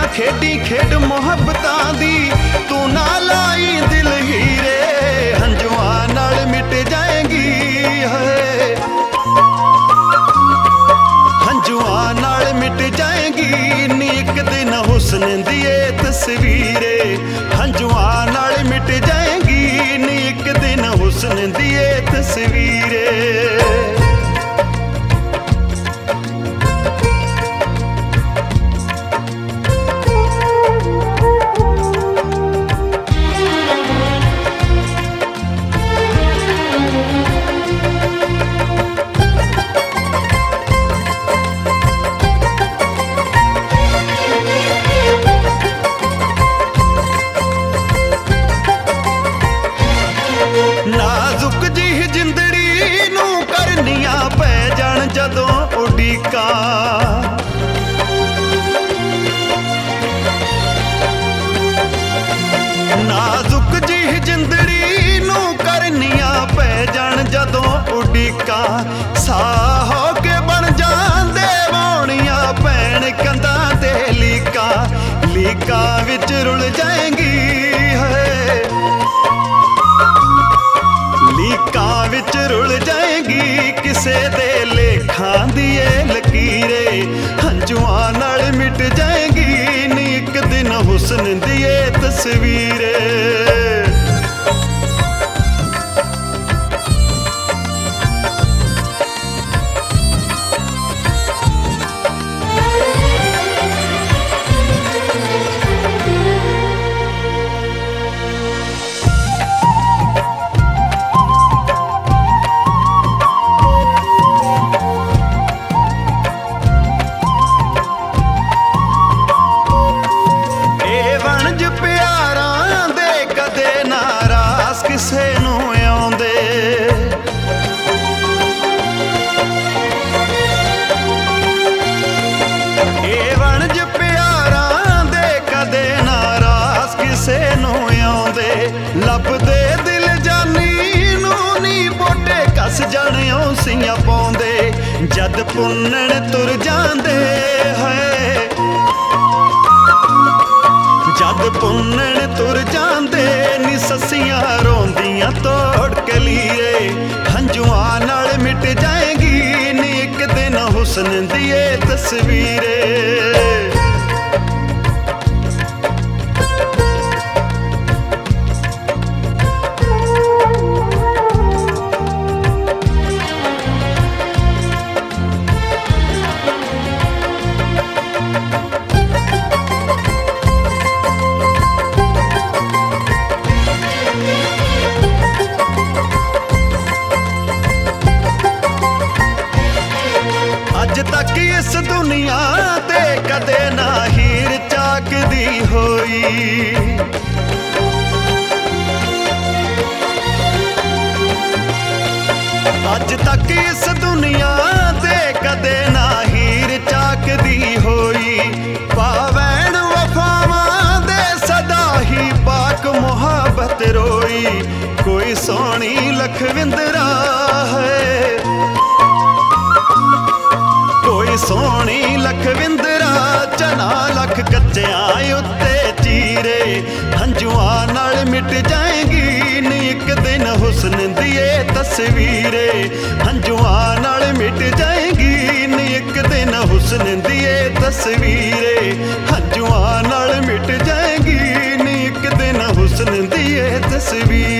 खेडी खेड मुहब्बतां दी, तू ना लाई दिल हीरे, हंजुआं नाल मिट जाएगी है, हंजुआं नाल मिट जाएगी नी एक दिन हुस्न दी तस्वीरे, हंजुआं नाल मिट जाएगी नी एक दिन हुस्न दी तस्वीरे। नाजुक जी जिंदड़ी नू करनिया पै जान जदों उड़ीका, नाजुक जी जिंदड़ी नू करनिया पै जान जदों उड़ीका, साह हो के बन जांदे वाउणियां पैण कंधां ते लीका, लीका विच रुल जाएंगी है, लीकां विच रुल जाएगी किसे दे लेखां दी लकीरे, हंजुआं नाल मिट जाएगी नी एक दिन हुस्न दी तस्वीरे। ਕਿਸੇ ਨੂੰ ਆਉਂਦੇ ਇਹ ਵਣਜ ਪਿਆਰਾਂ ਦੇ ਕਦੇ ਨਾਰਾਜ਼ ਕਿਸੇ ਨੂੰ ਆਉਂਦੇ, ਲੱਭਦੇ ਦਿਲ ਜਾਨੀ ਨੂੰ ਨੀ ਬੋਟੇ ਕੱਸ ਜਾਣਿਓ ਸੀਆਂ ਪਾਉਂਦੇ, ਜਦ ਪੁੰਨਣ ਤੁਰ ਜਾਂਦੇ ਹੈ, जद पुन्नण तुर जांदे नी ससियां रोंदियां तोड़ कलीरे, हंजुआं नाल मिट जाएगी नी एक दिन हुस्न दी तस्वीरे। अज तक इस दुनिया ते कदे ना हीर चाकदी होई, अज तक इस दुनिया ते कदे ना हीर चाकदी होई, पावैन वफावां दे सदा ही पाक मुहब्बत रोई, कोई सोहनी लखविंदरा है, कोई सोहनी लखविंदरा चना लख कच्चियां उत्ते चीरे, हंजुआं नाल मिट जाएगी नी एक दिन हुस्न दी तस्वीरे, हंजुआं नाल मिट जाएगी नी एक दिन हुस्न दी तस्वीरे, हंजुआं नाल मिट जाएगी नी एक दिन हुस्न दी तस्वीर।